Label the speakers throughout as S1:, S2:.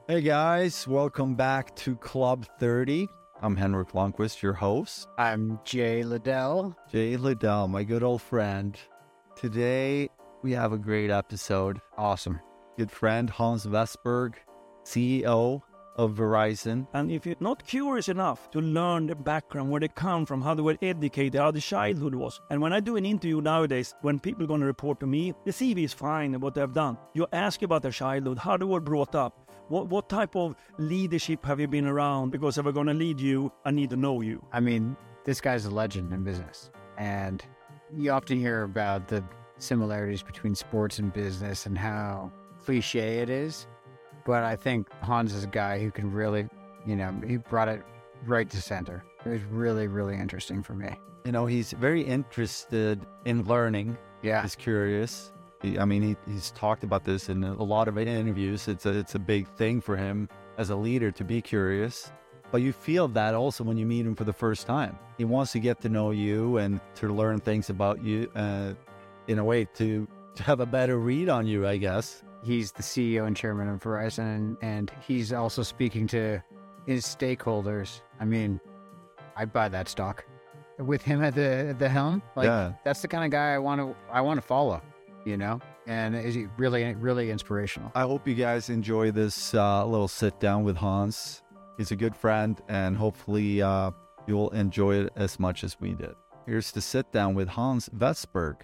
S1: Hey guys, welcome back to Club 30. I'm Henrik Lundqvist, your host.
S2: I'm Jay Liddell.
S1: Jay Liddell, my good old friend. Today, we have a great episode.
S2: Awesome.
S1: Good friend, Hans Vestberg, CEO of Verizon.
S3: And if you're not curious enough to learn the background, where they come from, how they were educated, how the childhood was. And when I do an interview nowadays, when people are going to report to me, the CV is fine and what they've done. You ask about their childhood, how they were brought up. What type of leadership have you been around? Because if I'm going to lead you, I need to know you.
S2: I mean, this guy's a legend in business. And you often hear about the similarities between sports and business and how cliche it is. But I think Hans is a guy who can really, he brought it right to center. It was really, really interesting for me.
S1: He's very interested in learning.
S2: Yeah.
S1: He's curious. He's talked about this in a lot of interviews. It's a big thing for him as a leader to be curious. But you feel that also when you meet him for the first time. He wants to get to know you and to learn things about you in a way to have a better read on you, I guess.
S2: He's the CEO and chairman of Verizon, and he's also speaking to his stakeholders. I mean, I'd buy that stock. With him at the helm, That's the kind of guy I want to follow. And is he really, really inspirational.
S1: I hope you guys enjoy this little sit down with Hans. He's a good friend, and hopefully you'll enjoy it as much as we did. Here's the sit down with Hans Vestberg.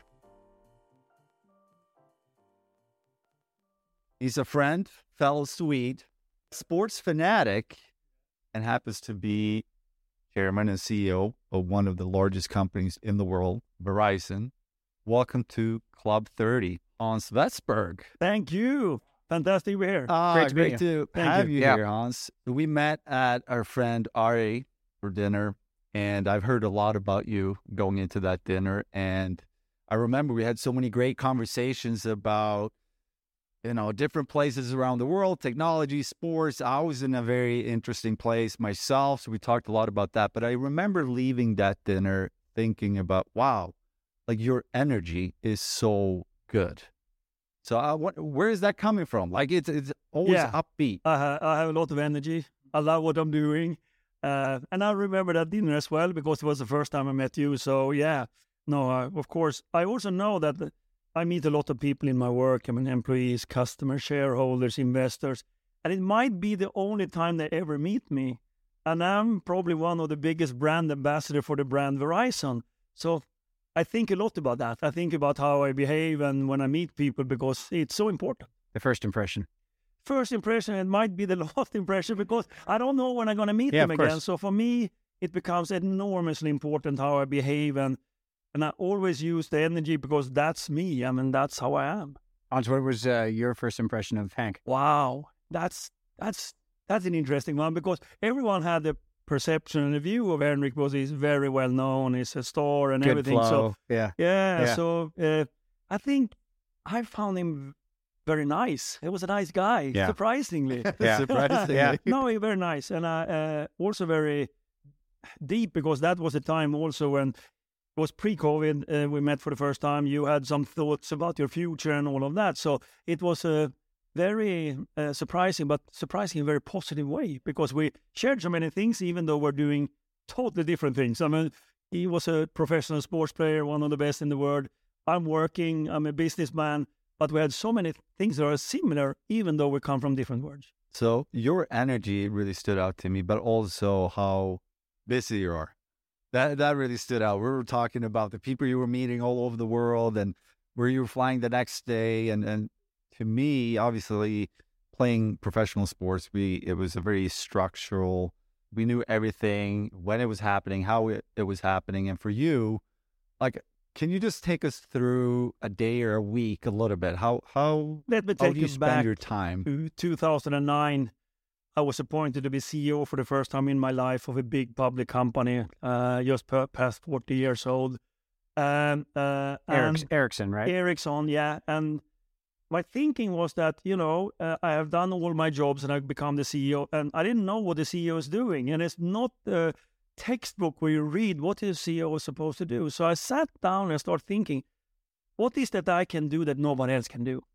S1: He's a friend, fellow Swede, sports fanatic, and happens to be chairman and CEO of one of the largest companies in the world, Verizon. Welcome to Club 30, Hans Vestberg.
S3: Thank you. Fantastic to be here.
S1: Great to have you here, Hans. We met at our friend Ari for dinner, and I've heard a lot about you going into that dinner. And I remember we had so many great conversations about, different places around the world, technology, sports. I was in a very interesting place myself, so we talked a lot about that. But I remember leaving that dinner thinking about, wow, your energy is so good. So where is that coming from? It's always upbeat.
S3: I have a lot of energy. I love what I'm doing. And I remember that dinner as well because it was the first time I met you. So of course. I also know that I meet a lot of people in my work. Employees, customers, shareholders, investors. And it might be the only time they ever meet me. And I'm probably one of the biggest brand ambassador for the brand Verizon. So I think a lot about that. I think about how I behave and when I meet people because it's so important.
S2: The first impression.
S3: First impression, it might be the last impression because I don't know when I'm going to meet them again. So for me, it becomes enormously important how I behave and I always use the energy because that's me. That's how I am.
S2: Hans, what was your first impression of Hank?
S3: Wow, that's an interesting one because everyone had the perception and the view of Henrik was he's very well known, he's a star and
S2: good
S3: everything.
S2: Flow.
S3: So So I think I found him very nice. He was a nice guy, surprisingly.
S1: Surprisingly.
S3: No, he's very nice, and also very deep because that was a time also when it was pre-COVID. We met for the first time. You had some thoughts about your future and all of that. So it was very surprising, but surprising in a very positive way because we shared so many things, even though we're doing totally different things. He was a professional sports player, one of the best in the world. I'm working, I'm a businessman, but we had so many things that are similar, even though we come from different worlds.
S1: So your energy really stood out to me, but also how busy you are. That really stood out. We were talking about the people you were meeting all over the world and where you were flying the next day. And to me, obviously, playing professional sports, it was a very structural. We knew everything, when it was happening, how it was happening. And for you, can you just take us through a day or a week a little bit? How
S3: Let me
S1: how
S3: take
S1: do you
S3: you
S1: spend
S3: back
S1: your time?
S3: to 2009. I was appointed to be CEO for the first time in my life of a big public company, just past 40 years old.
S2: Ericsson, right?
S3: Ericsson, yeah. And my thinking was that, I have done all my jobs and I've become the CEO, and I didn't know what the CEO is doing. And it's not a textbook where you read what is the CEO supposed to do. So I sat down and started thinking, what is that I can do that nobody else can do?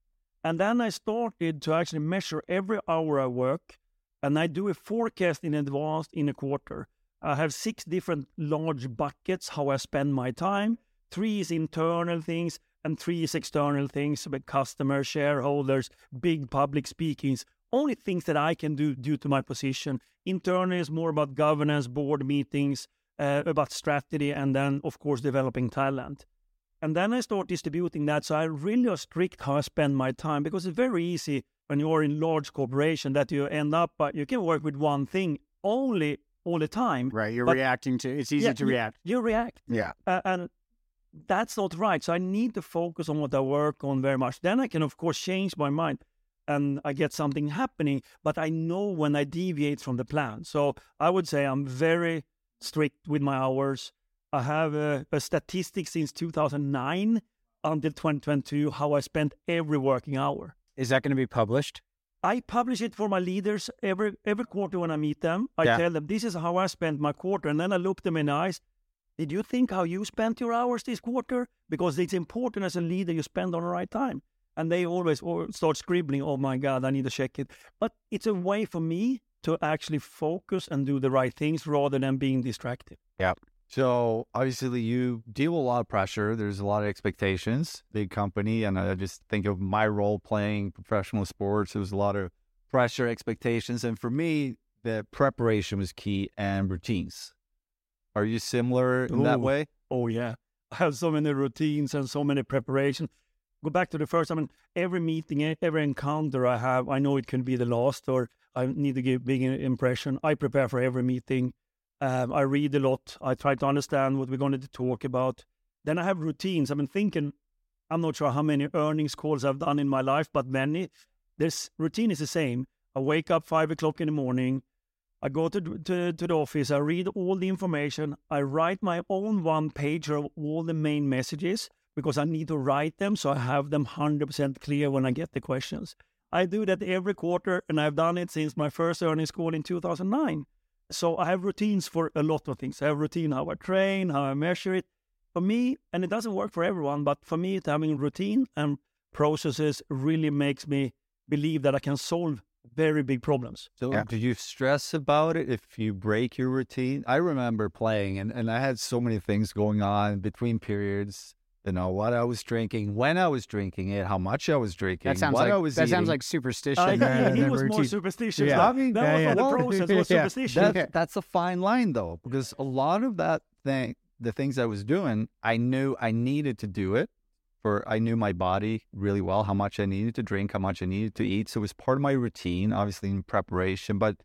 S3: And then I started to actually measure every hour I work, and I do a forecast in advance in a quarter. I have 6 different large buckets, how I spend my time. 3 is internal things, and 3 is external things, with customers, shareholders, big public speakings, only things that I can do due to my position. Internal is more about governance, board meetings, about strategy, and then, of course, developing talent. And then I start distributing that, so I really are strict how I spend my time, because it's very easy when you're in large corporation that you end up, you can work with one thing only all the time.
S2: Right, you're reacting to, it's easy to react.
S3: You react.
S2: Yeah.
S3: And that's not right. So I need to focus on what I work on very much. Then I can, of course, change my mind and I get something happening, but I know when I deviate from the plan. So I would say I'm very strict with my hours. I have a statistic since 2009 until 2022, how I spent every working hour.
S2: Is that going to be published?
S3: I publish it for my leaders every quarter when I meet them. I tell them, this is how I spent my quarter. And then I look them in the eyes. Did you think how you spent your hours this quarter? Because it's important as a leader you spend on the right time. And they always start scribbling, oh my God, I need to check it. But it's a way for me to actually focus and do the right things rather than being distracted.
S2: Yeah.
S1: So obviously you deal with a lot of pressure. There's a lot of expectations, big company. And I just think of my role playing professional sports. There was a lot of pressure, expectations. And for me, the preparation was key and routines. Are you similar in that way?
S3: Oh, yeah. I have so many routines and so many preparations. Go back to the first, every meeting, every encounter I have, I know it can be the last or I need to give a big impression. I prepare for every meeting. I read a lot. I try to understand what we're going to talk about. Then I have routines. I've been thinking, I'm not sure how many earnings calls I've done in my life, but many. This routine is the same. I wake up 5 o'clock in the morning. I go to the office. I read all the information. I write my own 1-page of all the main messages because I need to write them so I have them 100% clear when I get the questions. I do that every quarter, and I've done it since my first earnings call in 2009. So I have routines for a lot of things. I have routine how I train, how I measure it. For me, and it doesn't work for everyone, but for me, having routine and processes really makes me believe that I can solve very big problems.
S1: So do you stress about it if you break your routine? I remember playing, and I had so many things going on between periods. You know, what I was drinking, when I was drinking it, how much I was drinking,
S2: that sounds like superstition.
S3: He was more superstitious.
S2: Yeah.
S3: I mean, that was the process, was superstition.
S1: That's a fine line, though, because a lot of that thing, the things I was doing, I knew I needed to do it. I knew my body really well, how much I needed to drink, how much I needed to eat. So it was part of my routine, obviously in preparation. But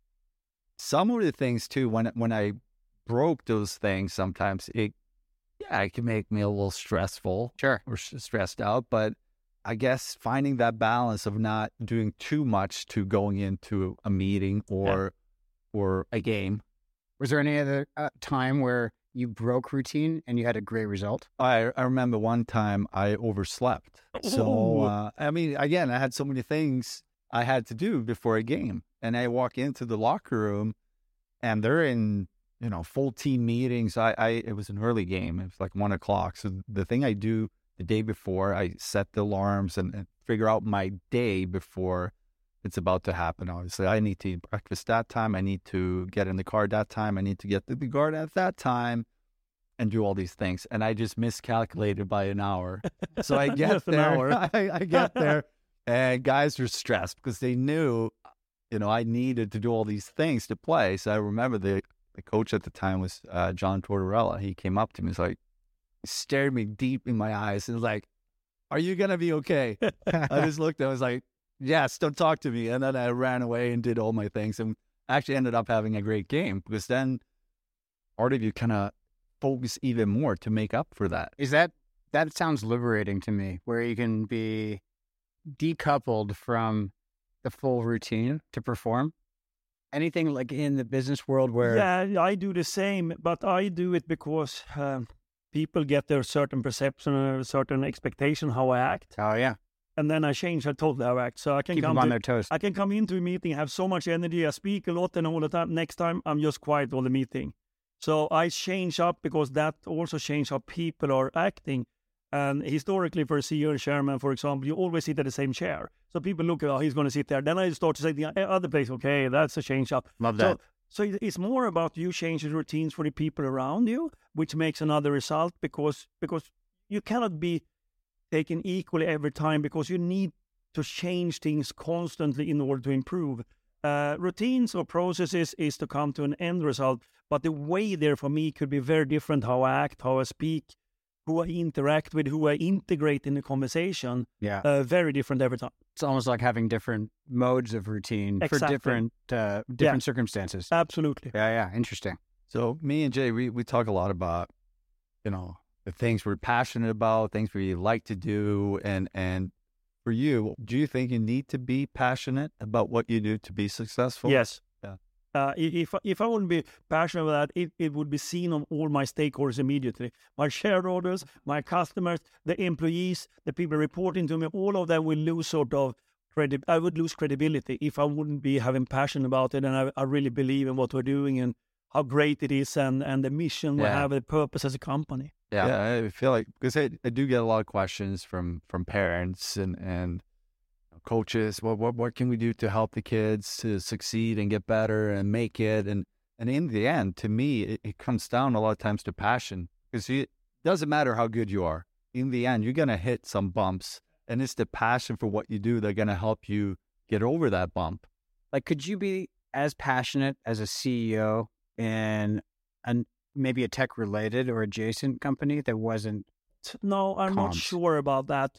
S1: some of the things too, when I broke those things, sometimes it can make me a little stressful,
S2: sure,
S1: or stressed out. But I guess finding that balance of not doing too much to going into a meeting or a game.
S2: Was there any other time where you broke routine and you had a great result?
S1: I remember one time I overslept. So, again, I had so many things I had to do before a game. And I walk into the locker room and they're in, full team meetings. It was an early game. It was like 1 o'clock. So the thing I do the day before, I set the alarms and figure out my day before it's about to happen. Obviously, I need to eat breakfast that time. I need to get in the car that time. I need to get to the garden at that time and do all these things. And I just miscalculated by an hour. So I get there. I get there, and guys are stressed because they knew, I needed to do all these things to play. So I remember the coach at the time was John Tortorella. He came up to me, stared me deep in my eyes and was like, "Are you gonna be okay?" I just looked. I was like, "Yes, don't talk to me." And then I ran away and did all my things and actually ended up having a great game because then part of you kind of focus even more to make up for that.
S2: That sounds liberating to me, where you can be decoupled from the full routine to perform. Anything like in the business world where...
S3: Yeah, I do the same, but I do it because people get their certain perception or certain expectation how I act.
S2: Oh, yeah.
S3: And then I totally how I act. So I can
S2: keep them on their toes.
S3: I can come into a meeting, have so much energy, I speak a lot and all the time. Next time, I'm just quiet all the meeting. So I change up because that also changes how people are acting. And historically, for a CEO and chairman, for example, you always sit at the same chair. So people look at, he's going to sit there. Then I start to say the other place, okay, that's a change up.
S2: Love that.
S3: So it's more about you changing routines for the people around you, which makes another result because you cannot be taken equally every time because you need to change things constantly in order to improve. Routines or processes is to come to an end result, but the way there for me could be very different. How I act, how I speak, who I interact with, who I integrate in the conversation.
S2: Yeah,
S3: very different every time.
S2: It's almost like having different modes of routine for different circumstances.
S3: Absolutely.
S2: Yeah, interesting.
S1: So me and Jay, we talk a lot about, the things we're passionate about, things we like to do, and for you, do you think you need to be passionate about what you do to be successful?
S3: Yes.
S1: Yeah.
S3: If I wouldn't be passionate about that, it would be seen on all my stakeholders immediately. My shareholders, my customers, the employees, the people reporting to me, all of them will lose sort of I would lose credibility if I wouldn't be having passion about it, and I really believe in what we're doing and how great it is and the mission we have, the purpose as a company.
S1: Yeah, I feel like, because I do get a lot of questions from parents and coaches. What can we do to help the kids to succeed and get better and make it? And in the end, to me, it comes down a lot of times to passion, because it doesn't matter how good you are. In the end, you're going to hit some bumps, and it's the passion for what you do that's going to help you get over that bump.
S2: Like, could you be as passionate as a CEO in maybe a tech-related or adjacent company that wasn't?
S3: No, I'm not sure about that.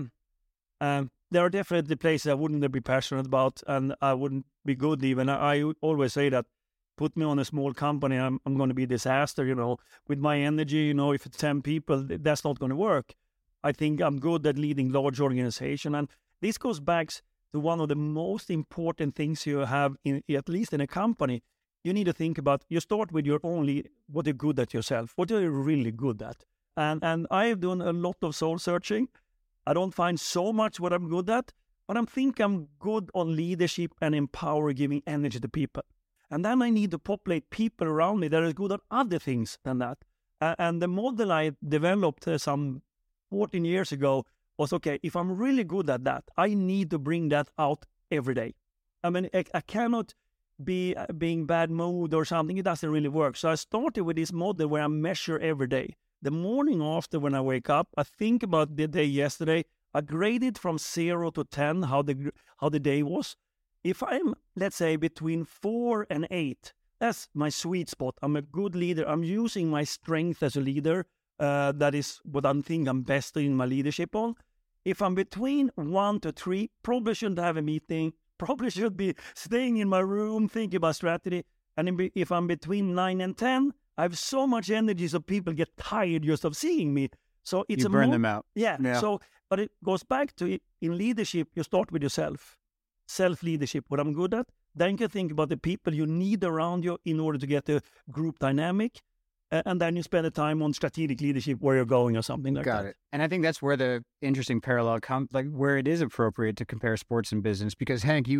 S3: There are definitely places I wouldn't be passionate about, and I wouldn't be good even. I always say that, put me on a small company, I'm going to be a disaster, with my energy, if it's 10 people, that's not going to work. I think I'm good at leading large organization. And this goes back to one of the most important things you have, at least in a company. You need to think about, you start with what you're good at yourself. What are you really good at? And I have done a lot of soul searching. I don't find so much what I'm good at, but I think I'm good on leadership and empower, giving energy to people. And then I need to populate people around me that are good at other things than that. And the model I developed some 14 years ago was, okay, if I'm really good at that, I need to bring that out every day. I mean, I cannot be being bad mood or something. It doesn't really work. So I started with this model where I measure every day. The morning after, when I wake up, I think about the day yesterday. I grade it from 0 to 10, how the day was. If I'm, let's say, between 4 and 8, that's my sweet spot. I'm a good leader. I'm using my strength as a leader. That is what I think I'm best in my leadership on. If I'm between 1 to 3, probably shouldn't have a meeting. Probably should be staying in my room, thinking about strategy. And if I'm between 9 and 10, I have so much energy, so people get tired just of seeing me. So it's
S2: you burn them out.
S3: Yeah. So, but it goes back to in leadership. You start with yourself, self-leadership. What I'm good at. Then you can think about the people you need around you in order to get the group dynamic, and then you spend the time on strategic leadership, where you're going or something like that.
S2: Got it. And I think that's where the interesting parallel comes, like where it is appropriate to compare sports and business. Because Hank,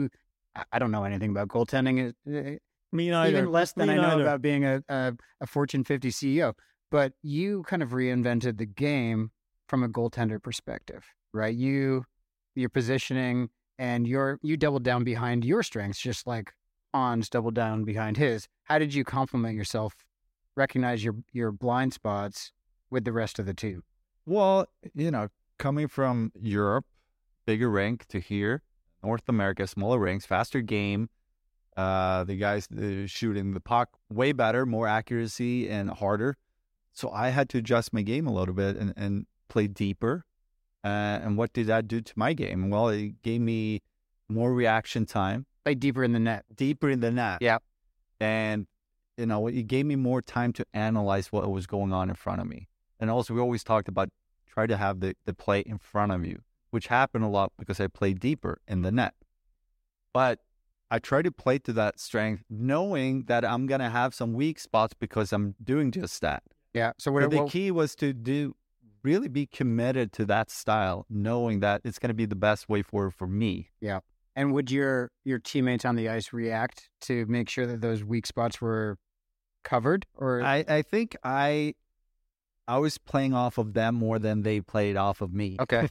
S2: I don't know anything about goaltending.
S3: Me neither.
S2: Even less than I know about being a Fortune 50 CEO. But you kind of reinvented the game from a goaltender perspective, right? Your positioning and you doubled down behind your strengths, just like Hans doubled down behind his. How did you complement yourself, recognize your blind spots with the rest of the team?
S1: Well, coming from Europe, bigger rink, to here, North America, smaller rinks, faster game. The guys shooting the puck way better, more accuracy and harder. So I had to adjust my game a little bit and play deeper. And what did that do to my game? Well, it gave me more reaction time.
S2: Play deeper in the net.
S1: Deeper in the net.
S2: Yeah.
S1: And, it gave me more time to analyze what was going on in front of me. And also, we always talked about try to have the play in front of you, which happened a lot because I played deeper in the net. But I try to play to that strength, knowing that I'm going to have some weak spots because I'm doing just that.
S2: Yeah. So
S1: the key was to really be committed to that style, knowing that it's going to be the best way forward for me.
S2: Yeah. And would your teammates on the ice react to make sure that those weak spots were covered? Or
S1: I think I I was playing off of them more than they played off of me.
S2: Okay.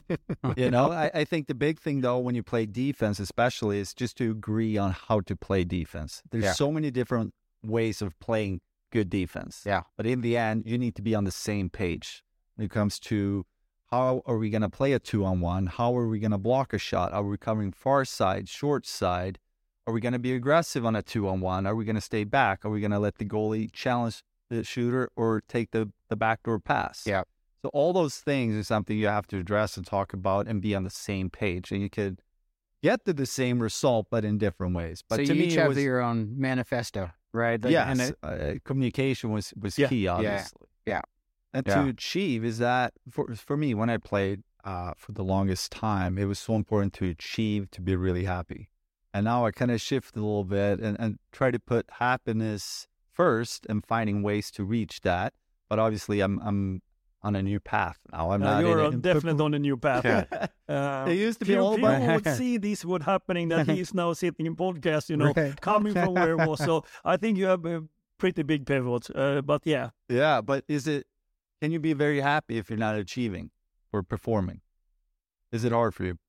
S1: I think the big thing, though, when you play defense especially, is just to agree on how to play defense. There's so many different ways of playing good defense.
S2: Yeah.
S1: But in the end, you need to be on the same page when it comes to how are we going to play a 2-on-1? How are we going to block a shot? Are we covering far side, short side? Are we going to be aggressive on a 2-on-1? Are we going to stay back? Are we going to let the goalie challenge the shooter or take the backdoor pass?
S2: Yeah.
S1: So all those things is something you have to address and talk about and be on the same page. And you could get to the same result, but in different ways. But
S2: so
S1: to
S2: you
S1: me,
S2: each have your own manifesto, right? Like,
S1: yes. Communication was key, obviously.
S2: Yeah.
S1: And to achieve is that, for me, when I played for the longest time, it was so important to achieve, to be really happy. And now I kind of shift a little bit and try to put happiness first and finding ways to reach that. But obviously, I'm on a new path now. I'm not.
S3: You're definitely on a new path.
S1: They used to be all
S3: about. People would see this would happening that he's now sitting in podcast. Coming from where it was. So I think you have a pretty big pivot. But yeah.
S1: Yeah, but can you be very happy if you're not achieving or performing? Is it hard for you?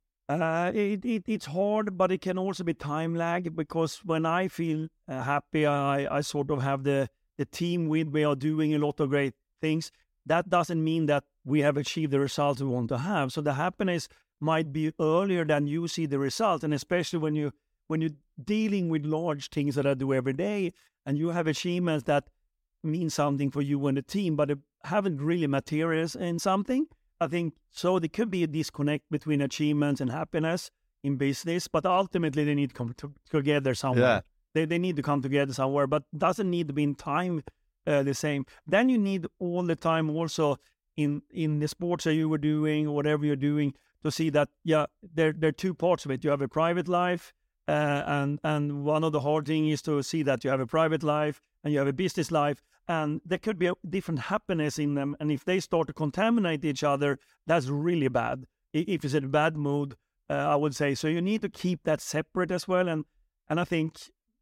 S3: It's hard, but it can also be time lag, because when I feel happy, I sort of have the team with me are doing a lot of great things. That doesn't mean that we have achieved the results we want to have. So the happiness might be earlier than you see the result, and especially when you're dealing with large things that I do every day, and you have achievements that mean something for you and the team, but haven't really materialized in something. I think so. There could be a disconnect between achievements and happiness in business, but ultimately they need to come together somewhere. Yeah. They need to come together somewhere, but doesn't need to be in time the same. Then you need all the time also in the sports that you were doing or whatever you're doing to see that, there are two parts of it. You have a private life, and one of the hard things is to see that you have a private life and you have a business life. And there could be a different happiness in them. And if they start to contaminate each other, that's really bad. If it's in a bad mood, I would say. So you need to keep that separate as well. And I think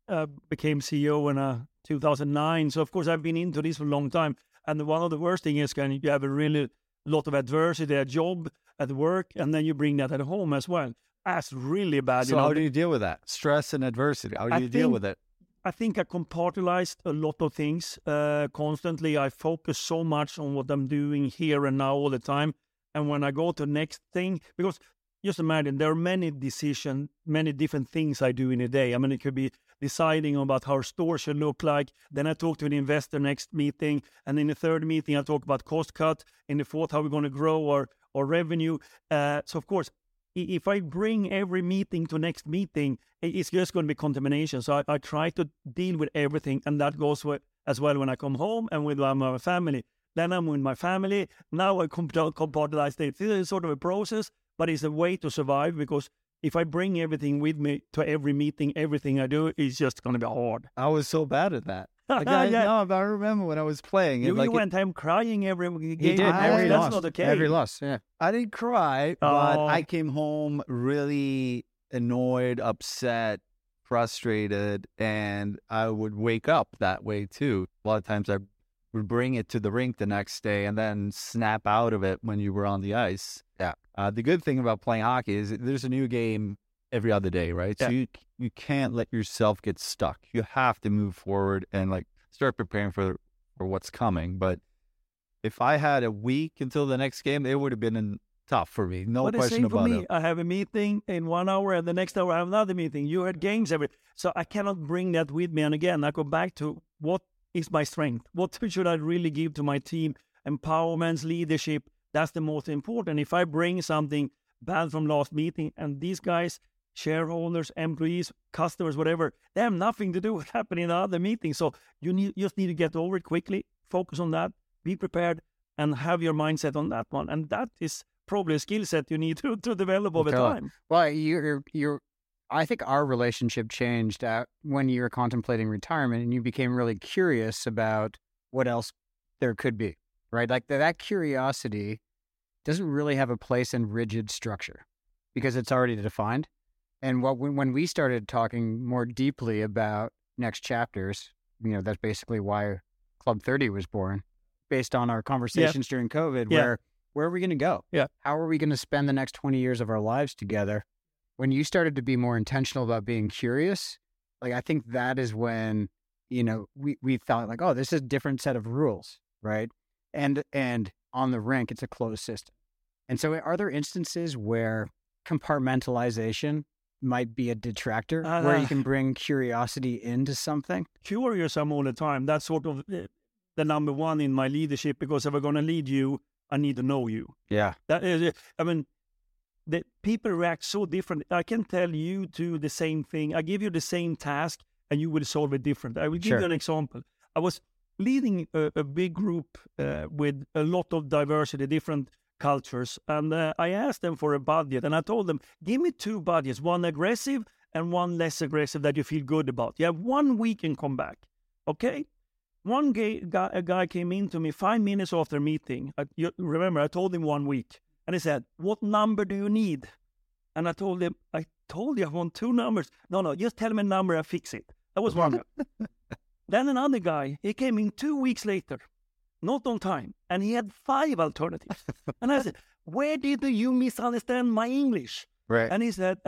S3: became CEO in 2009. So, of course, I've been into this for a long time. And one of the worst things is you have a really lot of adversity at job, at work, and then you bring that at home as well. That's really bad.
S1: So how do you deal with that? Stress and adversity. How do you deal with it?
S3: I think I compartmentalized a lot of things constantly. I focus so much on what I'm doing here and now all the time. And when I go to the next thing, because just imagine there are many decisions, many different things I do in a day. I mean, it could be deciding about how our store should look like. Then I talk to an investor next meeting. And in the third meeting, I talk about cost cut. In the fourth, how we're going to grow our revenue. So, of course, if I bring every meeting to next meeting, it's just going to be contamination. So I try to deal with everything, and that goes as well when I come home and with my family. Then I'm with my family. Now I compartmentalize it. It's sort of a process, but it's a way to survive, because if I bring everything with me to every meeting, everything I do is just going to be hard.
S1: I was so bad at that. Like I remember when I was playing.
S3: You went home crying every game.
S2: He did.
S3: That's not okay.
S2: Every loss, yeah.
S1: I didn't cry, but I came home really annoyed, upset, frustrated, and I would wake up that way too. A lot of times I would bring it to the rink the next day and then snap out of it when you were on the ice.
S2: Yeah.
S1: The good thing about playing hockey is there's a new game every other day, right? Yeah. So you can't let yourself get stuck. You have to move forward and start preparing for what's coming. But if I had a week until the next game, it would have been tough for me. No question about it.
S3: I have a meeting in 1 hour, and the next hour I have another meeting. You had games so I cannot bring that with me. And again, I go back to what is my strength. What should I really give to my team? Empowerment, leadership. That's the most important. If I bring something bad from last meeting, and these guys, shareholders, employees, customers, whatever, they have nothing to do with happening in the other meeting. So you just need to get over it quickly, focus on that, be prepared, and have your mindset on that one. And that is probably a skill set you need to develop over time.
S2: Well, I think our relationship changed when you were contemplating retirement, and you became really curious about what else there could be, right? Like that curiosity doesn't really have a place in rigid structure because it's already defined. And when we started talking more deeply about next chapters, that's basically why Club 30 was born. based on our conversations during COVID, where are we going to go?
S3: Yeah.
S2: How are we going to spend the next 20 years of our lives together? When you started to be more intentional about being curious, like, I think that is when, we thought like, oh, this is a different set of rules, right? And on the rink, it's a closed system. And so are there instances where compartmentalization might be a detractor, where you can bring curiosity into something?
S3: Curious I'm all the time. That's sort of the number one in my leadership, because if I'm going to lead you, I need to know you.
S2: Yeah.
S3: That is, the people react so different. I can tell you do the same thing. I give you the same task and you will solve it different. I will give you an example. I was leading a big group with a lot of diversity, different cultures. And I asked them for a budget, and I told them, give me 2 budgets, one aggressive and one less aggressive that you feel good about. You have 1 week and come back. Okay? A guy came in to me 5 minutes after meeting. Remember, I told him 1 week. And he said, what number do you need? And I told him, I told you I want 2 numbers. No, just tell me a number, I fix it. That was one guy. Then another guy, he came in 2 weeks later, not on time, and he had 5 alternatives. And I said, where did you misunderstand my English?
S2: Right.
S3: And he said,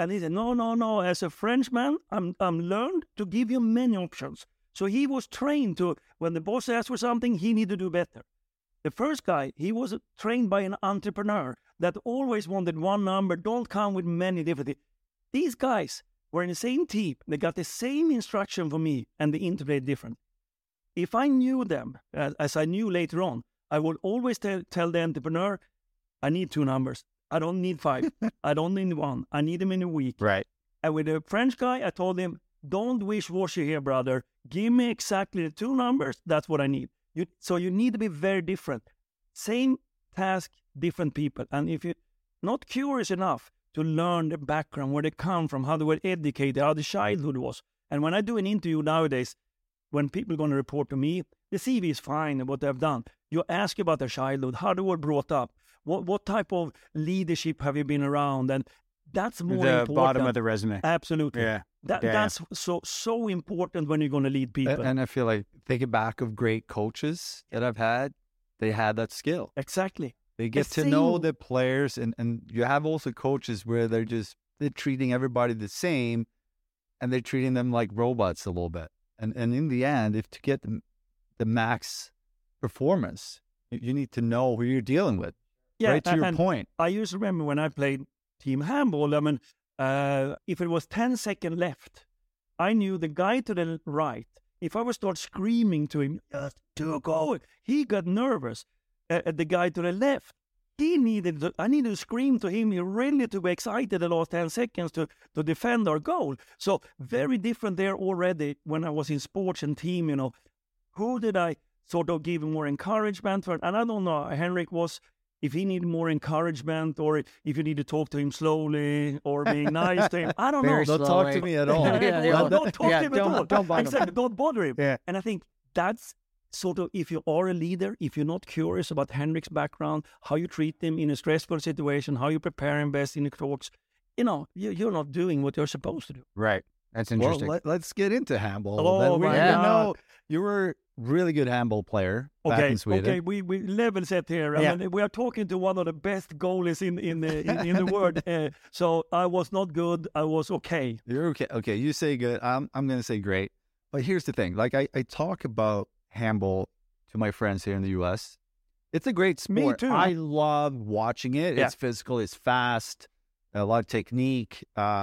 S3: no. As a Frenchman, I'm learned to give you many options. So he was trained to, when the boss asked for something, he needed to do better. The first guy, he was trained by an entrepreneur that always wanted one number, don't come with many different things. These guys were in the same team. They got the same instruction from me, and they interpreted different. If I knew them, as I knew later on, I would always tell the entrepreneur, I need 2 numbers. I don't need 5. I don't need 1. I need them in a week.
S2: Right.
S3: And with the French guy, I told him, don't wish-washy here, brother. Give me exactly the 2 numbers. That's what I need. So you need to be very different. Same task, different people. And if you're not curious enough to learn the background, where they come from, how they were educated, how the childhood was. And when I do an interview nowadays, when people are going to report to me, the CV is fine and what they've done. You ask about their childhood, how they were brought up, what type of leadership have you been around, and that's more important.
S2: The bottom of the resume.
S3: Absolutely.
S2: Yeah.
S3: That's so important when you're going to lead people.
S1: And I feel like, thinking back of great coaches that I've had, they had that skill.
S3: Exactly.
S1: They get to know the players, and you have also coaches where they're treating everybody the same, and they're treating them like robots a little bit. And in the end, if to get the max performance, you need to know who you're dealing with.
S3: Yeah,
S1: right to your point.
S3: I used to remember when I played team handball, if it was 10 seconds left, I knew the guy to the right, if I would start screaming to him, just to go, he got nervous. The guy to the left, I needed to scream to him, really to be excited the last 10 seconds to defend our goal. So very different there already when I was in sports and team, who did I sort of give more encouragement for? And I don't know, Henrik was, if he needed more encouragement, or if you need to talk to him slowly or being nice to him. I don't know.
S1: Don't talk to me at all.
S3: Don't talk to him at all.
S2: Don't bother
S3: exactly. Don't bother him.
S2: Yeah.
S3: And I think that's sort of, if you are a leader, if you're not curious about Henrik's background, how you treat him in a stressful situation, how you prepare him best in the talks, you're not doing what you're supposed to do.
S2: Right. That's interesting.
S1: Well, let's get into handball.
S3: Oh, my God.
S1: You were a really good handball player back in Sweden.
S3: Okay, we level set here. I mean, we are talking to one of the best goalies in the world. So I was not good. I was okay.
S1: You're okay. Okay, you say good. I'm going to say great. But here's the thing. Like I talk about handball to my friends here in the U.S. It's a great sport.
S3: Me too.
S1: I love watching it.
S3: Yeah.
S1: It's physical. It's fast. A lot of technique.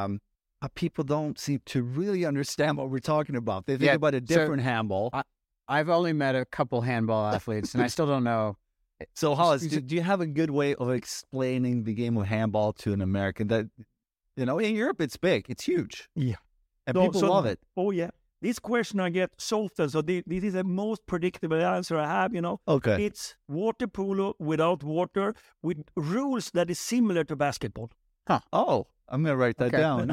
S1: People don't seem to really understand what we're talking about. They think about a different handball.
S2: I've only met a couple handball athletes, and I still don't know.
S1: So, Hollis, do you have a good way of explaining the game of handball to an American? That, in Europe, it's big. It's huge.
S3: Yeah.
S1: And people love it.
S3: Oh, yeah. This question I get so often, so this is the most predictable answer I have,
S1: Okay.
S3: It's water polo without water, with rules that is similar to basketball.
S1: Huh. Oh, I'm going to write that down.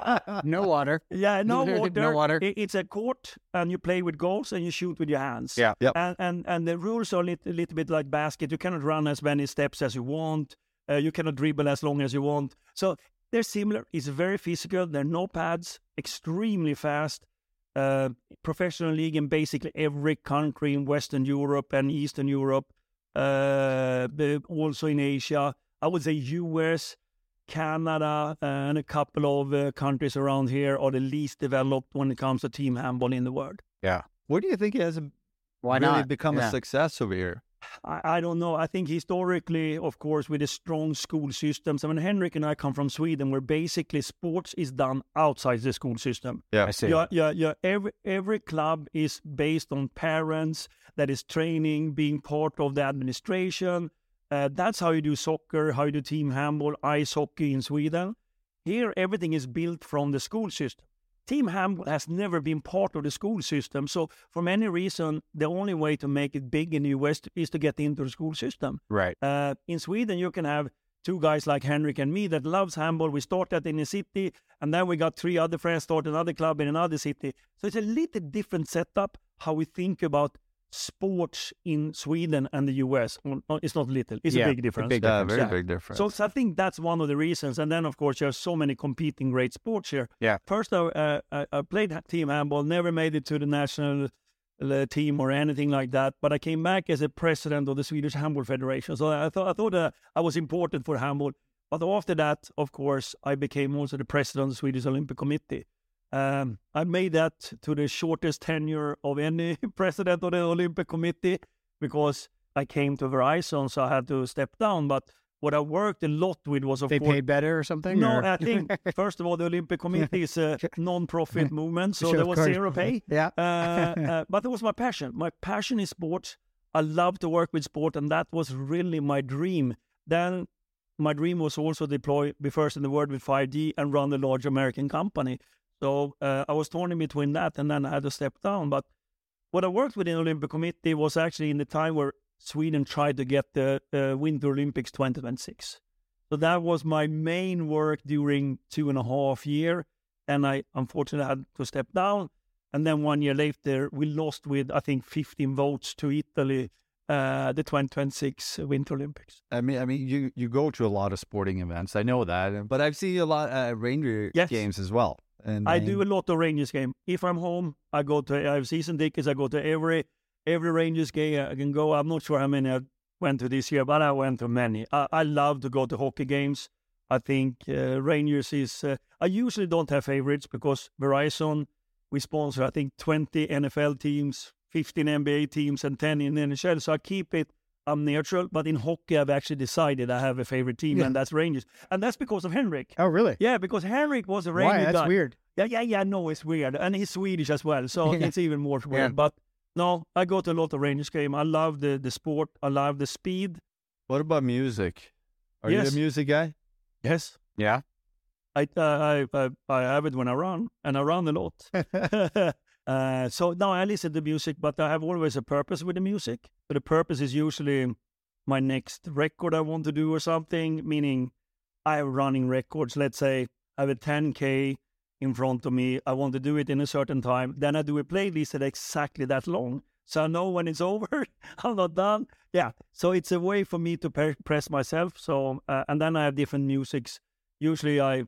S2: No water.
S3: Yeah, no water.
S2: No water.
S3: It's a court, and you play with goals, and you shoot with your hands.
S2: Yeah.
S1: Yep.
S3: And the rules are a little bit like basket. You cannot run as many steps as you want. You cannot dribble as long as you want. So they're similar. It's very physical. There are no pads. Extremely fast. professional league in basically every country in Western Europe and Eastern Europe, also in Asia. I would say US, Canada, and a couple of countries around here are the least developed when it comes to team handball in the world.
S2: Yeah.
S1: Where do you think it has become a success over here?
S3: I don't know. I think historically, of course, with the strong school systems. I mean, Henrik and I come from Sweden, where basically sports is done outside the school system.
S1: Yeah,
S2: I see.
S3: Yeah. Every club is based on parents that is training, being part of the administration. That's how you do soccer, how you do team handball, ice hockey in Sweden. Here, everything is built from the school system. Team handball has never been part of the school system. So for many reasons, the only way to make it big in the US is to get into the school system.
S2: Right.
S3: In Sweden, you can have two guys like Henrik and me that loves handball. We started in a city, and then we got three other friends start another club in another city. So it's a little different setup how we think about sports in Sweden and the US. Well, it's not little. It's a big difference.
S1: Big difference.
S3: So I think that's one of the reasons. And then, of course, there's so many competing great sports here.
S2: Yeah.
S3: First, I played team handball, never made it to the national team or anything like that. But I came back as a president of the Swedish Handball Federation. So I thought I was important for handball. But after that, of course, I became also the president of the Swedish Olympic Committee. I made that to the shortest tenure of any president of the Olympic Committee because I came to Verizon, so I had to step down. But what I worked a lot with was, of course...
S2: They paid better or something?
S3: No,
S2: or?
S3: I think, first of all, the Olympic Committee is a non-profit movement, so
S2: sure,
S3: there was zero pay.
S2: Yeah.
S3: But it was my passion. My passion is sports. I love to work with sport, and that was really my dream. Then my dream was also be first in the world with 5G and run a large American company. So I was torn in between that, and then I had to step down. But what I worked with in the Olympic Committee was actually in the time where Sweden tried to get the Winter Olympics 2026. So that was my main work during 2.5 years. And I unfortunately had to step down. And then 1 year later, we lost with, I think, 15 votes to Italy, the 2026 Winter Olympics.
S1: I mean, you go to a lot of sporting events. I know that. But I've seen a lot of Ranger games as well. And
S3: I do a lot of Rangers game. If I'm home, I have season tickets. I go to every Rangers game I can go. I'm not sure how many I went to this year, but I went to many. I love to go to hockey games. I think Rangers is... I usually don't have favorites because Verizon, we sponsor, I think, 20 NFL teams, 15 NBA teams, and 10 in NHL. So I keep it... I'm neutral, but in hockey, I've actually decided I have a favorite team, and that's Rangers. And that's because of Henrik.
S2: Oh, really?
S3: Yeah, because Henrik was a Ranger guy.
S2: Why? That's weird.
S3: Yeah, no, it's weird. And he's Swedish as well, so it's even more weird. Yeah. But no, I go to a lot of Rangers game. I love the sport. I love the speed.
S1: What about music? Are you a music guy?
S3: Yes.
S2: Yeah.
S3: I have it when I run, and I run a lot. So now I listen to music, but I have always a purpose with the music. So the purpose is usually my next record I want to do or something, meaning I have running records. Let's say I have a 10K in front of me. I want to do it in a certain time. Then I do a playlist that's exactly that long. So I know when it's over, I'm not done. Yeah. So it's a way for me to press myself. So, and then I have different musics. Usually I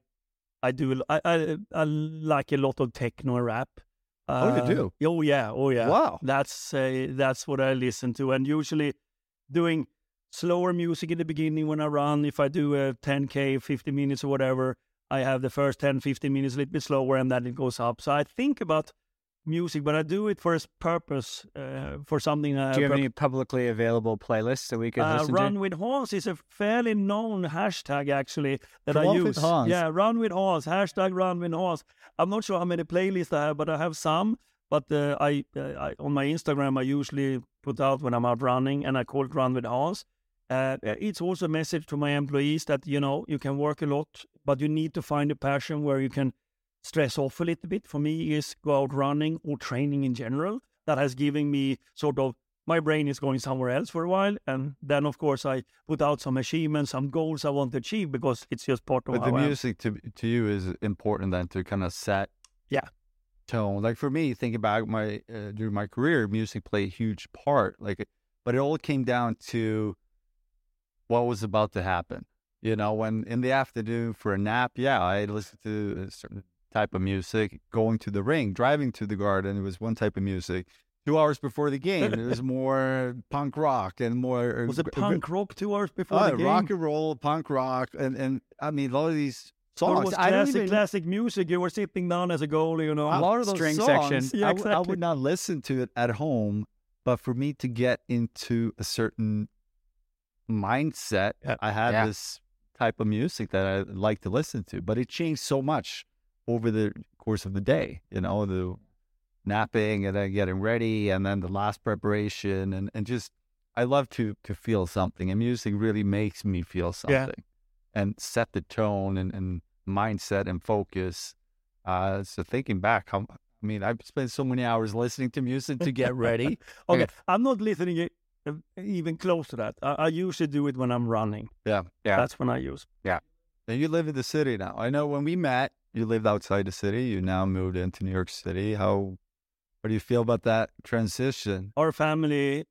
S3: like a lot of techno rap.
S1: You do?
S3: Oh yeah.
S1: Wow.
S3: That's what I listen to, and usually doing slower music in the beginning when I run. If I do a 10K, 50 minutes or whatever, I have the first 10, 15 minutes a little bit slower, and then it goes up. So I think about music, but I do it for a purpose, for something.
S2: Do you have any publicly available playlists that we could listen to?
S3: Run with Hans is a fairly known hashtag, actually, that I use. Yeah, Run with Hans, hashtag Run with Hans. I'm not sure how many playlists I have, but I have some. But I on my Instagram, I usually put out when I'm out running, and I call it Run with Hans. It's also a message to my employees that, you can work a lot, but you need to find a passion where you can stress off a little bit. For me, is go out running or training in general. That has given me sort of, my brain is going somewhere else for a while. And then, of course, I put out some achievements, some goals I want to achieve, because it's just part of
S1: But the music to you is important then to kind of set tone. Like for me, thinking about during my career, music played a huge part. But it all came down to what was about to happen. When in the afternoon for a nap, I listened to certain type of music. Going to the ring, driving to the Garden, it was one type of music. 2 hours before the game, it was more punk rock and more.
S3: Was it punk rock 2 hours before the game?
S1: Rock and roll, punk rock, and I mean a lot of these songs.
S3: Or was classic music. You were sitting down as a goalie, you know.
S1: A lot of those
S2: string
S1: songs,
S2: section.
S3: Yeah, exactly.
S1: I would not listen to it at home, but for me to get into a certain mindset, I had this type of music that I like to listen to. But it changed so much over the course of the day, you know, the napping and then getting ready and then the last preparation and just I love to feel something, and music really makes me feel something and set the tone and mindset and focus. So thinking back, I've spent so many hours listening to music to get ready.
S3: Okay, I'm not listening even close to that. I usually do it when I'm running.
S1: Yeah.
S3: That's when I use.
S1: Yeah. And you live in the city now. I know when we met, you lived outside the city. You now moved into New York City. How do you feel about that transition?
S3: Our family,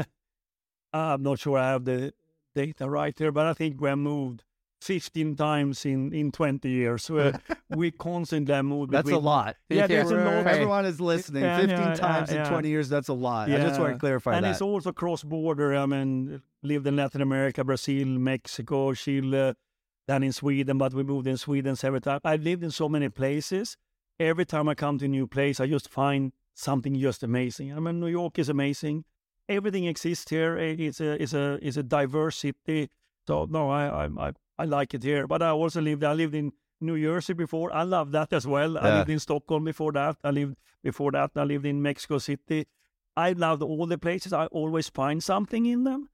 S3: I'm not sure I have the data right here, but I think we have moved 15 times in 20 years. We constantly have moved.
S1: That's a lot.
S3: Yeah, there's a lot.
S1: Everyone is listening. 15 times in 20 years, that's a lot.
S3: Yeah.
S1: I just want to clarify that.
S3: And it's also cross-border. I mean, lived in Latin America, Brazil, Mexico, Chile, then in Sweden, but we moved in Sweden several times. I've lived in so many places. Every time I come to a new place, I just find something just amazing. I mean, New York is amazing. Everything exists here. It's a diverse city. So no, I like it here. But I lived in New Jersey before. I love that as well. I lived in Stockholm before that. I lived in Mexico City. I loved all the places. I always find something in them.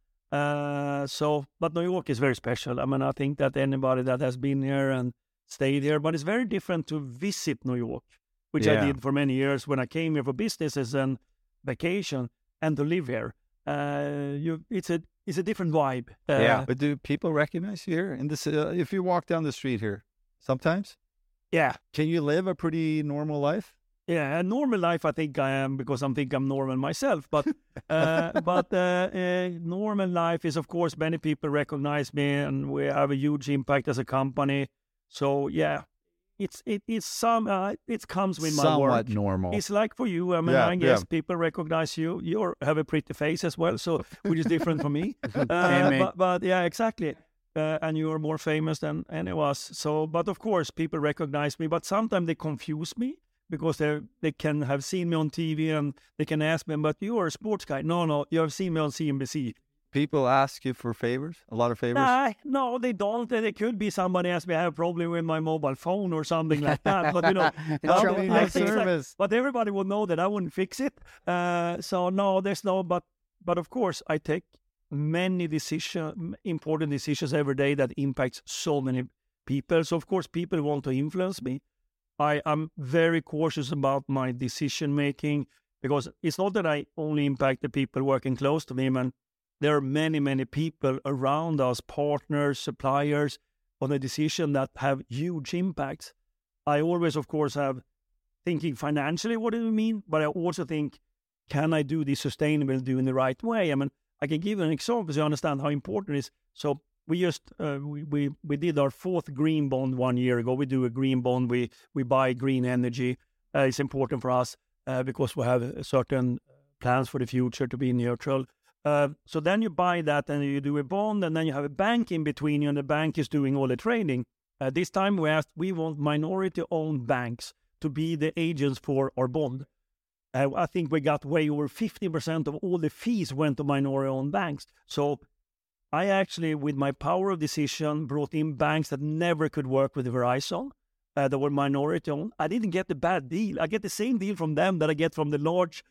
S3: But New York is very special. I mean, I think that anybody that has been here and stayed here, but it's very different to visit New York, which I did for many years when I came here for businesses and vacation, and to live here. It's a different vibe.
S1: But do people recognize you here in this? If you walk down the street here, sometimes?
S3: Yeah.
S1: Can you live a pretty normal life?
S3: Yeah, a normal life I think I am, because I think I'm normal myself. But normal life is, of course, many people recognize me, and we have a huge impact as a company. So yeah, it comes with my work.
S1: Somewhat normal.
S3: It's like for you. I mean, I guess people recognize you. You have a pretty face as well, so which is different from me. But yeah, exactly. And you are more famous than any of us. So, but of course, people recognize me. But sometimes they confuse me, because they can have seen me on TV and they can ask me, but you are a sports guy. No, you have seen me on CNBC.
S1: People ask you for favors? A lot of favors?
S3: No, they don't. There could be somebody ask me, I have a problem with my mobile phone or something like that. But, you know,
S1: service.
S3: But everybody would know that I wouldn't fix it. So no, there's no, but of course I take many important decisions every day that impacts so many people. So of course people want to influence me. I'm very cautious about my decision making, because it's not that I only impact the people working close to me, man. There are many, many people around us, partners, suppliers, on a decision that have huge impacts. I always, of course, have thinking financially, what do you mean? But I also think, can I do this sustainable, doing the right way? I mean, I can give you an example so you understand how important it is. So we just we did our 4th green bond 1 year ago. We do a green bond. We buy green energy. It's important for us because we have certain plans for the future to be neutral. So then you buy that and you do a bond, and then you have a bank in between you, and the bank is doing all the trading. This time we want minority-owned banks to be the agents for our bond. I think we got way over 50% of all the fees went to minority-owned banks. So I actually, with my power of decision, brought in banks that never could work with Verizon, that were minority-owned. I didn't get the bad deal. I get the same deal from them that I get from the large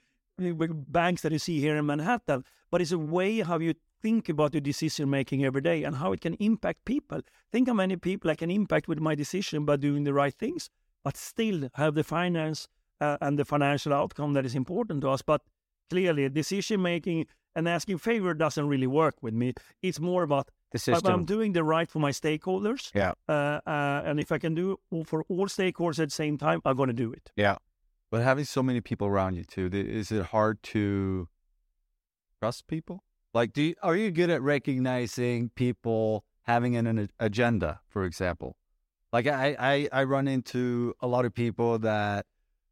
S3: banks that you see here in Manhattan. But it's a way how you think about your decision-making every day and how it can impact people. Think how many people I can impact with my decision by doing the right things, but still have the finance and the financial outcome that is important to us. But clearly, decision-making and asking favor doesn't really work with me. It's more about
S2: the system.
S3: I'm doing the right for my stakeholders.
S2: Yeah.
S3: And if I can do for all stakeholders at the same time, I'm going to do it.
S2: Yeah.
S1: But having so many people around you too, is it hard to trust people? Like, are you good at recognizing people having an agenda, for example? Like I run into a lot of people that,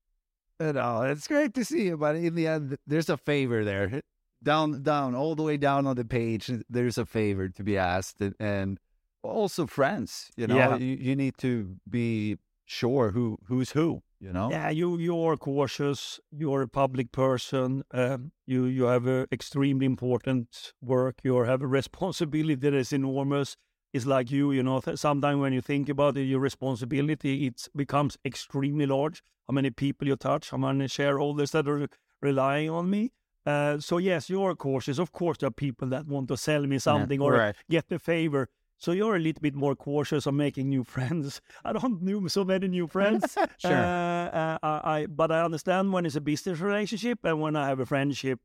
S1: it's great to see you, but in the end, there's a favor there. Down, all the way down on the page, there's a favor to be asked, and also friends. You need to be sure who's who.
S3: Yeah, you are cautious. You're a public person. You have a extremely important work. You have a responsibility that is enormous. It's like sometimes when you think about it, your responsibility, it becomes extremely large. How many people you touch, how many shareholders that are relying on me. So yes, you are cautious. Of course, there are people that want to sell me something or get a favor. So you're a little bit more cautious on making new friends. I don't know so many new friends.
S2: Sure.
S3: But I understand when it's a business relationship and when I have a friendship.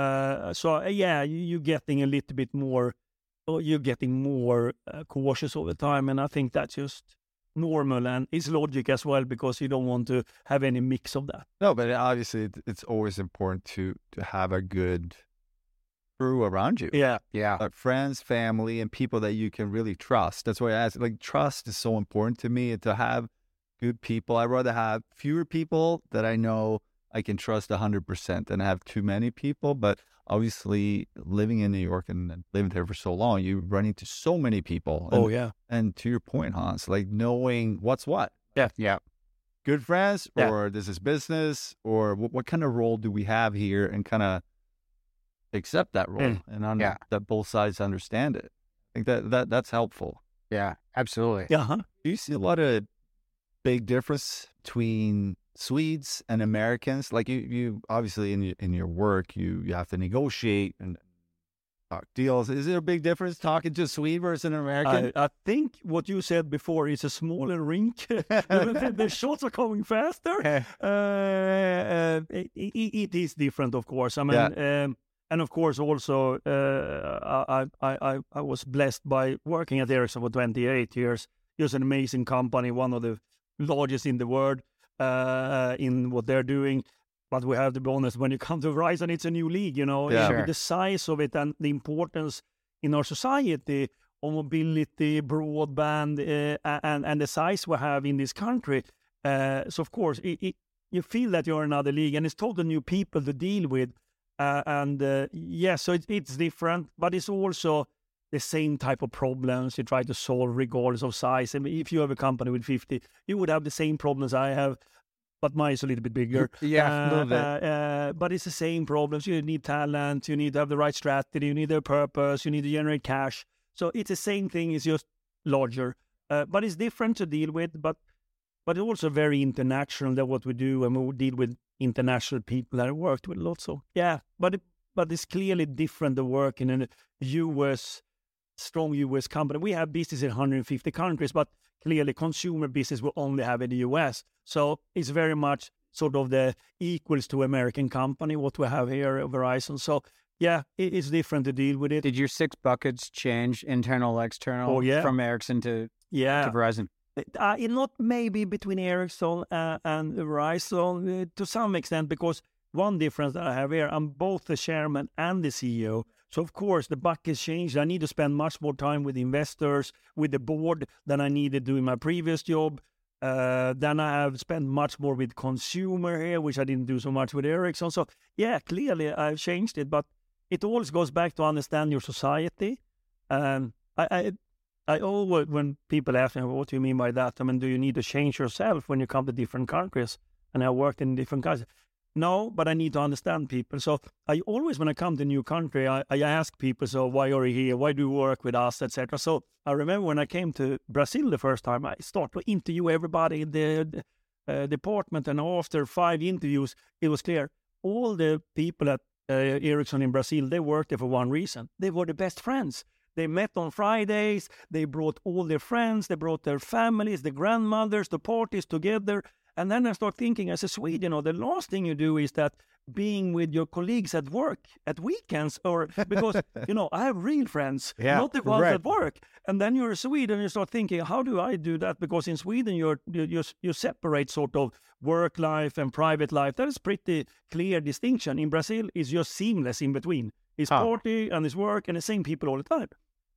S3: You're getting a little bit more. You're getting more cautious all the time, and I think that's just normal and it's logic as well, because you don't want to have any mix of that.
S1: No, but obviously it's always important to have a good crew around you.
S3: Yeah.
S1: Friends, family, and people that you can really trust. That's why I ask. Like, trust is so important to me, to have good people. I'd rather have fewer people that I know I can trust 100% than have too many people. But obviously, living in New York and living there for so long, you run into so many people. And to your point, Hans, like knowing what's what.
S3: Yeah.
S1: Good friends, or this is business, or what kind of role do we have here, and kind of accept that role and that both sides understand it. I think that's helpful.
S2: Yeah, absolutely.
S3: Yeah.
S1: Do you see a lot of big difference between Swedes and Americans? Like you obviously in your work, you have to negotiate and talk deals. Is there a big difference talking to a Swede versus an American?
S3: I think what you said before is a smaller rink. The shots are coming faster. It is different, of course. I mean, and of course, also, I was blessed by working at Ericsson for 28 years. It was an amazing company, one of the largest in the world in what they're doing. But we have to be honest, when you come to Verizon, it's a new league, With the size of it and the importance in our society of mobility, broadband, and the size we have in this country. So, of course, you feel that you're in another league, and it's totally new people to deal with. So it's different, but it's also the same type of problems you try to solve regardless of size. I mean, if you have a company with 50, you would have the same problems I have, but mine is a little bit bigger.
S1: Yeah, a little bit.
S3: But it's the same problems. You need talent, you need to have the right strategy, you need a purpose, you need to generate cash. So it's the same thing, it's just larger. But it's different to deal with, but it's also very international than what we do, and we deal with international people that I worked with lots of. Yeah, but it's clearly different to work in a strong US company. We have business in 150 countries, but clearly consumer business will only have in the US. So it's very much sort of the equals to American company, what we have here at Verizon. So yeah, it's different to deal with it.
S2: Did your 6 buckets change, internal, external, from Ericsson to Verizon?
S3: Not maybe between Ericsson and Verizon to some extent, because one difference that I have here, I'm both the chairman and the CEO. So, of course, the buckets changed. I need to spend much more time with investors, with the board than I needed to do in my previous job. Then I have spent much more with consumer here, which I didn't do so much with Ericsson. So, yeah, clearly I've changed it. But it always goes back to understand your society. I always, when people ask me, what do you mean by that? I mean, do you need to change yourself when you come to different countries? And I worked in different countries. No, but I need to understand people. So I always, when I come to a new country, I ask people, so why are you here? Why do you work with us, etc. So I remember when I came to Brazil the first time, I started to interview everybody in the department. And after 5 interviews, it was clear. All the people at Ericsson in Brazil, they worked there for one reason. They were the best friends. They met on Fridays, they brought all their friends, they brought their families, the grandmothers, the parties together. And then I start thinking, as a Swede, the last thing you do is that being with your colleagues at work at weekends, or because, I have real friends, not the ones at work. And then you're a Swede and you start thinking, how do I do that? Because in Sweden, you separate sort of work life and private life. That is pretty clear distinction. In Brazil, it's just seamless in between. It's party and it's work and the same people all the time.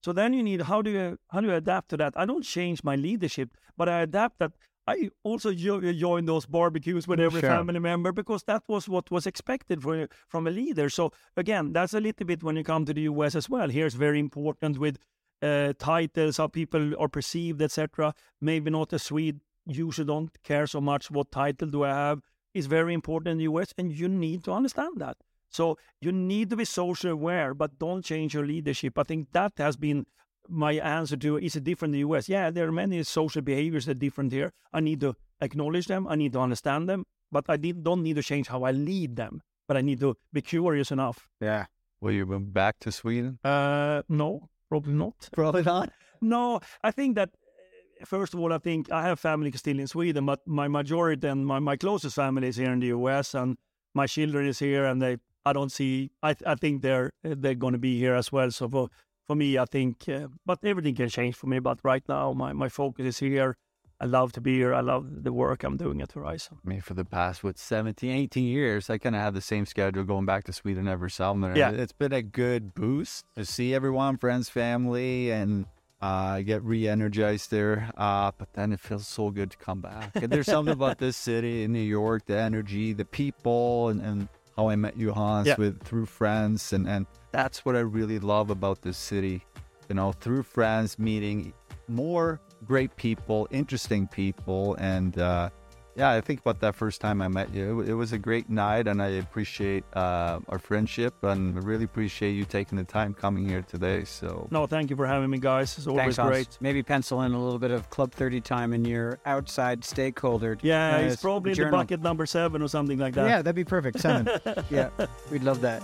S3: So then you need, how do you adapt to that? I don't change my leadership, but I adapt that. I also join those barbecues with every family member, because that was what was expected from a leader. So again, that's a little bit when you come to the US as well. Here's very important with titles, how people are perceived, etc. Maybe not a Swede usually don't care so much what title do I have. It's very important in the US, and you need to understand that. So you need to be social aware, but don't change your leadership. I think that has been my answer to, is it different in the US? Yeah, there are many social behaviors that are different here. I need to acknowledge them. I need to understand them, but I don't need to change how I lead them. But I need to be curious enough.
S2: Yeah.
S1: Will you move back to Sweden?
S3: No, probably not.
S1: Probably not?
S3: No, I think that, first of all, I think I have family still in Sweden, but my majority and my closest family is here in the US, and my children is here, and I think they're going to be here as well. So for me, I think, but everything can change for me. But right now, my focus is here. I love to be here. I love the work I'm doing at Verizon.
S1: I mean, for the past, 17, 18 years, I kind of have the same schedule going back to Sweden every summer.
S3: Yeah.
S1: It's been a good boost to see everyone, friends, family, and I get re-energized there. But then it feels so good to come back. And there's something about this city in New York, the energy, the people, and how I met you, Hans, through friends. And that's what I really love about this city. You know, through friends, meeting more great people, interesting people. And I think about that first time I met you. It was a great night, and I appreciate our friendship, and I really appreciate you taking the time coming here today. So
S3: no, thank you for having me, guys. It's always great.
S2: Maybe pencil in a little bit of Club 30 time in your outside stakeholder.
S3: Yeah, it's probably the bucket number 7 or something like that.
S2: Yeah, that'd be perfect. 7. Yeah, we'd love that.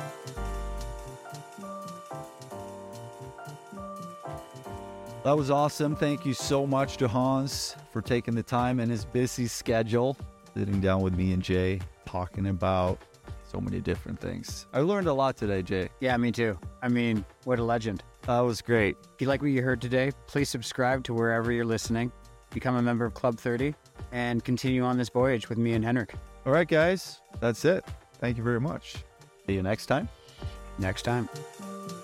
S1: That was awesome. Thank you so much to Hans for taking the time in his busy schedule, sitting down with me and Jay, talking about so many different things. I learned a lot today, Jay.
S2: Yeah, me too. I mean, what a legend.
S1: That was great.
S2: If you like what you heard today, please subscribe to wherever you're listening, become a member of Club 30, and continue on this voyage with me and Henrik.
S1: All right, guys. That's it. Thank you very much. See you next time.
S2: Next time.